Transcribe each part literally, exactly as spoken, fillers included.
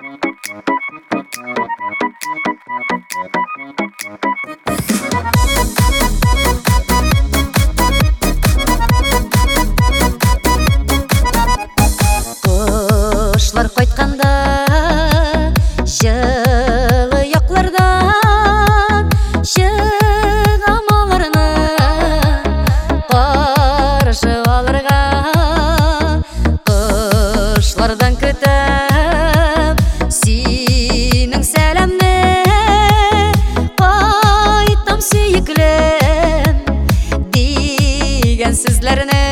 Құшлар қайтқанда жылы яқлардан шығам аларны қаршы алырға. Құшлардан күтіп сенің сәлемні қайтам сүйіклім деген сөздерні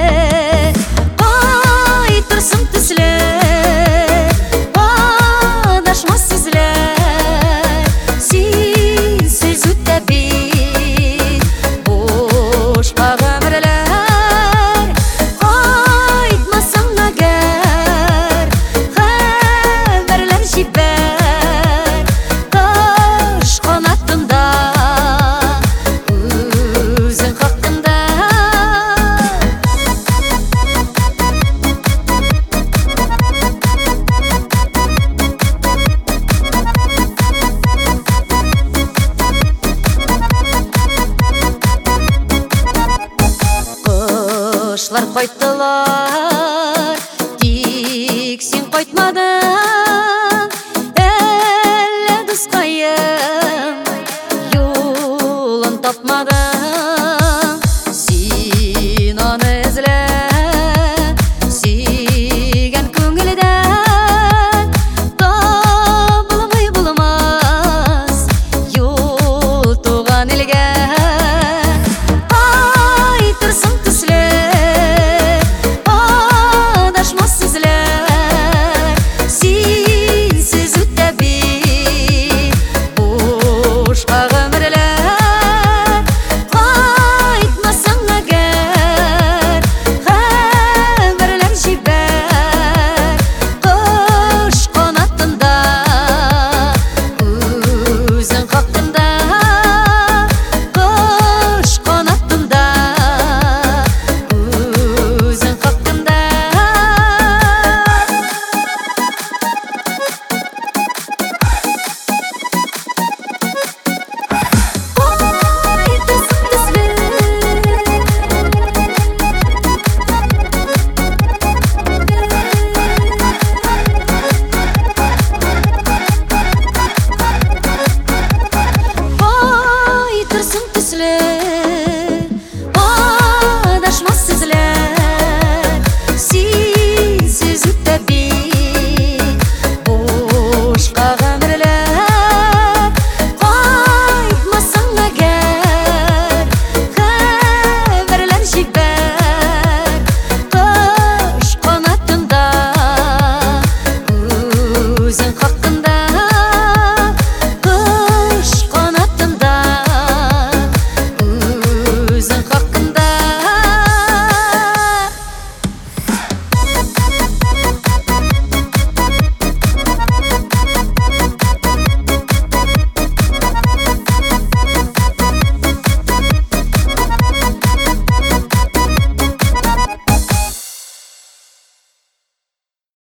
қайтырсың түсілі адашмас сезілер. Сен сөз өттәбі бошқа ғөмірлер қайтмасаң әгер хәбәрләр жибәр қош қанатында өзің хақында. Құшлар қайттылар, тек сен қайтмадың.